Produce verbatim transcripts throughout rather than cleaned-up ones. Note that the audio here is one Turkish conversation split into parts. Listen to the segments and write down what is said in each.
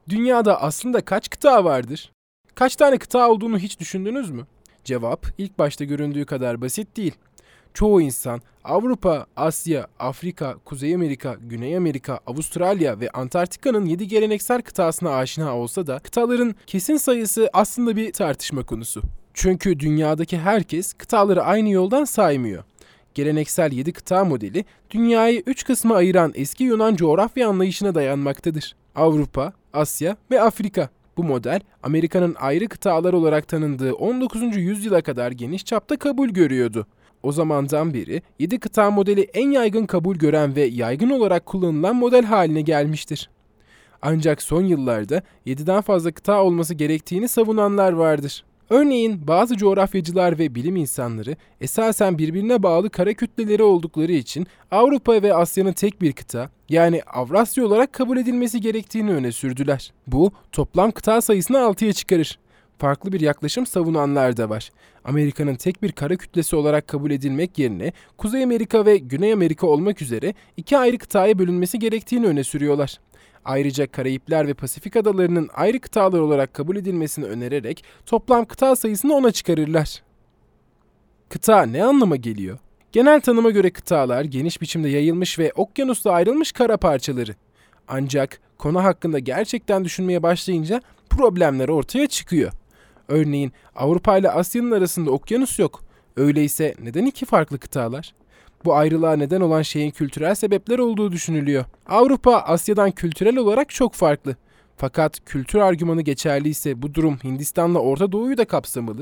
Dünyada aslında kaç kıta vardır? Kaç tane kıta olduğunu hiç düşündünüz mü? Cevap ilk başta göründüğü kadar basit değil. Çoğu insan Avrupa, Asya, Afrika, Kuzey Amerika, Güney Amerika, Avustralya ve Antarktika'nın yedi geleneksel kıtasına aşina olsa da kıtaların kesin sayısı aslında bir tartışma konusu. Çünkü dünyadaki herkes kıtaları aynı yoldan saymıyor. Geleneksel yedi kıta modeli dünyayı üç kısma ayıran eski Yunan coğrafya anlayışına dayanmaktadır. Avrupa, Asya ve Afrika. Bu model Amerika'nın ayrı kıtalar olarak tanındığı on dokuzuncu yüzyıla kadar geniş çapta kabul görüyordu. O zamandan beri yedi kıta modeli en yaygın kabul gören ve yaygın olarak kullanılan model haline gelmiştir. Ancak son yıllarda yediden fazla kıta olması gerektiğini savunanlar vardır. Örneğin bazı coğrafyacılar ve bilim insanları esasen birbirine bağlı kara kütleleri oldukları için Avrupa ve Asya'nın tek bir kıta, yani Avrasya olarak kabul edilmesi gerektiğini öne sürdüler. Bu toplam kıta sayısını altıya çıkarır. Farklı bir yaklaşım savunanlar da var. Amerika'nın tek bir kara kütlesi olarak kabul edilmek yerine Kuzey Amerika ve Güney Amerika olmak üzere iki ayrı kıtaya bölünmesi gerektiğini öne sürüyorlar. Ayrıca Karayipler ve Pasifik adalarının ayrı kıtalar olarak kabul edilmesini önererek toplam kıta sayısını ona çıkarırlar. Kıta ne anlama geliyor? Genel tanıma göre kıtalar geniş biçimde yayılmış ve okyanusla ayrılmış kara parçaları. Ancak konu hakkında gerçekten düşünmeye başlayınca problemler ortaya çıkıyor. Örneğin Avrupa ile Asya'nın arasında okyanus yok. Öyleyse neden iki farklı kıtalar? Bu ayrılığa neden olan şeyin kültürel sebepler olduğu düşünülüyor. Avrupa, Asya'dan kültürel olarak çok farklı. Fakat kültür argümanı geçerliyse bu durum Hindistan'la Orta Doğu'yu da kapsamalı.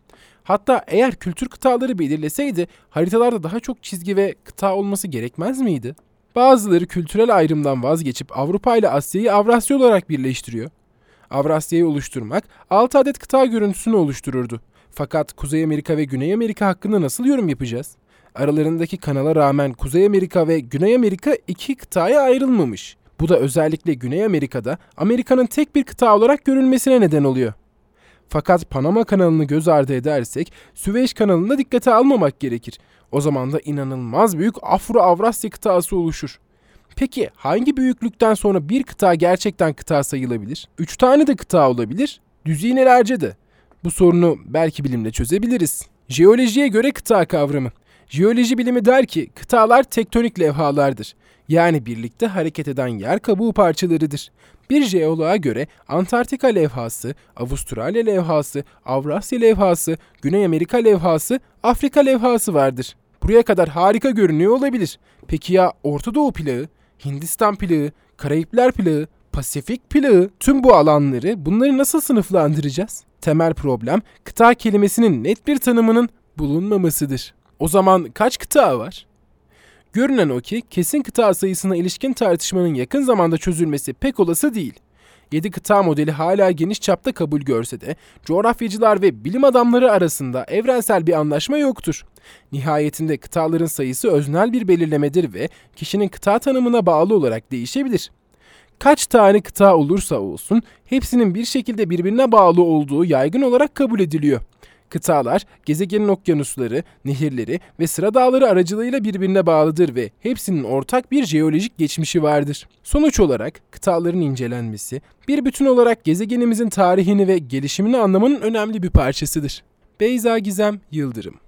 Hatta eğer kültür kıtaları belirleseydi haritalarda daha çok çizgi ve kıta olması gerekmez miydi? Bazıları kültürel ayrımdan vazgeçip Avrupa ile Asya'yı Avrasya olarak birleştiriyor. Avrasya'yı oluşturmak altı adet kıta görüntüsünü oluştururdu. Fakat Kuzey Amerika ve Güney Amerika hakkında nasıl yorum yapacağız? Aralarındaki kanala rağmen Kuzey Amerika ve Güney Amerika iki kıtaya ayrılmamış. Bu da özellikle Güney Amerika'da Amerika'nın tek bir kıta olarak görülmesine neden oluyor. Fakat Panama kanalını göz ardı edersek Süveyş kanalını da dikkate almamak gerekir. O zaman da inanılmaz büyük Afro-Avrasya kıtası oluşur. Peki hangi büyüklükten sonra bir kıta gerçekten kıta sayılabilir? Üç tane de kıta olabilir, düzinelerce de. Bu sorunu belki bilimle çözebiliriz. Jeolojiye göre kıta kavramı. Jeoloji bilimi der ki kıtalar tektonik levhalardır. Yani birlikte hareket eden yer kabuğu parçalarıdır. Bir jeoloğa göre Antarktika levhası, Avustralya levhası, Avrasya levhası, Güney Amerika levhası, Afrika levhası vardır. Buraya kadar harika görünüyor olabilir. Peki ya Orta Doğu plağı, Hindistan plağı, Karayipler plağı, Pasifik plağı, tüm bu alanları, bunları nasıl sınıflandıracağız? Temel problem kıta kelimesinin net bir tanımının bulunmamasıdır. O zaman kaç kıta var? Görünen o ki kesin kıta sayısına ilişkin tartışmanın yakın zamanda çözülmesi pek olası değil. yedi kıta modeli hala geniş çapta kabul görse de coğrafyacılar ve bilim adamları arasında evrensel bir anlaşma yoktur. Nihayetinde kıtaların sayısı öznel bir belirlemedir ve kişinin kıta tanımına bağlı olarak değişebilir. Kaç tane kıta olursa olsun hepsinin bir şekilde birbirine bağlı olduğu yaygın olarak kabul ediliyor. Kıtalar, gezegenin okyanusları, nehirleri ve sıra dağları aracılığıyla birbirine bağlıdır ve hepsinin ortak bir jeolojik geçmişi vardır. Sonuç olarak kıtaların incelenmesi, bir bütün olarak gezegenimizin tarihini ve gelişimini anlamanın önemli bir parçasıdır. Beyza Gizem Yıldırım